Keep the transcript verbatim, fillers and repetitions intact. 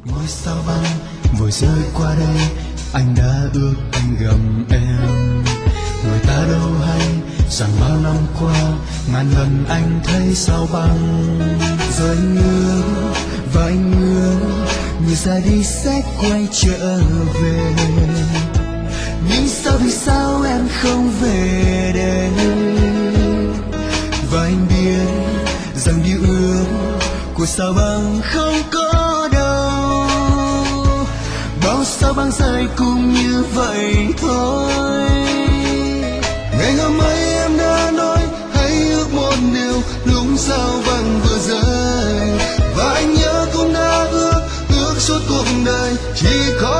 Ngôi sao băng vừa rơi qua đây, anh đã ước gần em. Người ta đâu hay rằng bao năm qua ngàn lần anh thấy sao băng. Rồi anh ước và anh ước người ra đi sẽ quay trở về. Nhưng sao vì sao em không về đây? Và anh biết rằng điều ước của sao băng không có đâu. Bao sao băng rơi cũng như vậy thôi. Ngày hôm ấy em đã nói hãy ước một điều lúc sao băng vừa rơi. Và anh nhớ cũng đã ước ước suốt cuộc đời chỉ có